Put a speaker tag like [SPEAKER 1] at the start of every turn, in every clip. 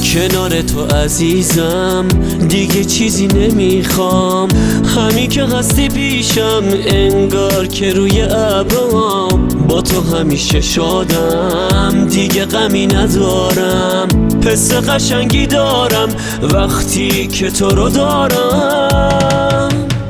[SPEAKER 1] کنار تو عزیزم، دیگه چیزی نمیخوام. همین که هستی پیشم انگار که روی ابرام. با تو همیشه شادم، دیگه غمی ندارم. حس قشنگی دارم وقتی که تو رو دارم.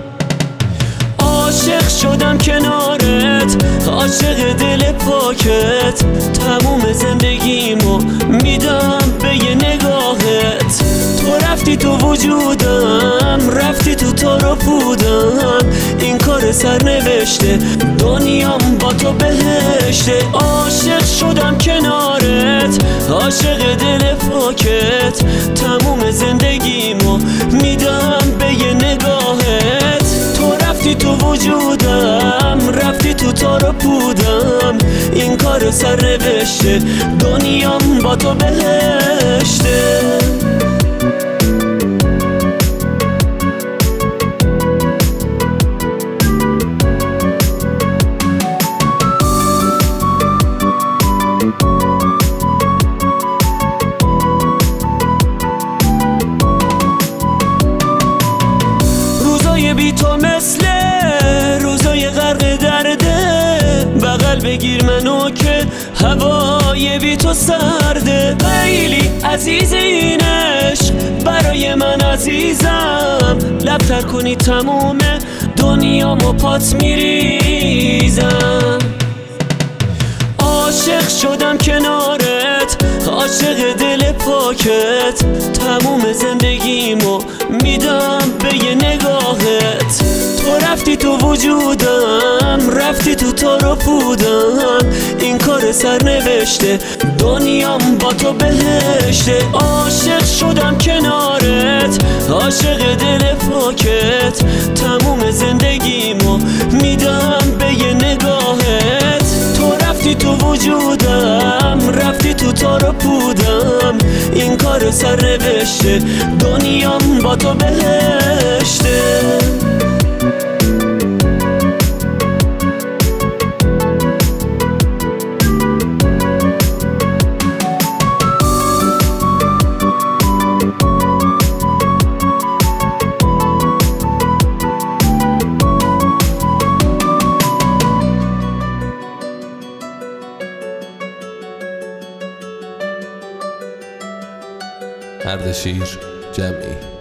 [SPEAKER 1] عاشق شدم کنارت، عاشق دل پاکت. تموم زندگیمو میدم به یه نگاهت. تو رفتی تو وجودم، رفتی تو تار و پودم. این کار سرنوشته، دنیام با تو بهشته. عاشق شدم کنارت، عاشق دل پاکت. تموم زندگیمو میدم به یه نگاهت. تو رفتی تو وجودم، رفتی تو تار و پودم. این کار سرنوشته، دنیام با تو بهشته. روزای بی تو مثل روزای غرق درده. بغل بگیر منو که هوای بی تو سرده. خیلی عزیز این عشق برای من عزیزم. لبتر کنی تموم دنیامو پات میریزم. عاشق شدم کنارت، عاشق دل پاکت. تموم زندگیمو میدم به یه نگاهت. تو رفتی تو وجودم، رفتی تو تار و پودم. این کار سرنوشته، دنیام با تو بهشته. عاشق شدم کنارت، عاشق دل پاکت. تموم زندگیمو میدم به یه نگاهت. تو رفتی تو وجودم، رفتی تو تار و پودم. این کار سرنوشته، دنیام با تو بهشته.
[SPEAKER 2] اردشیر جمعی.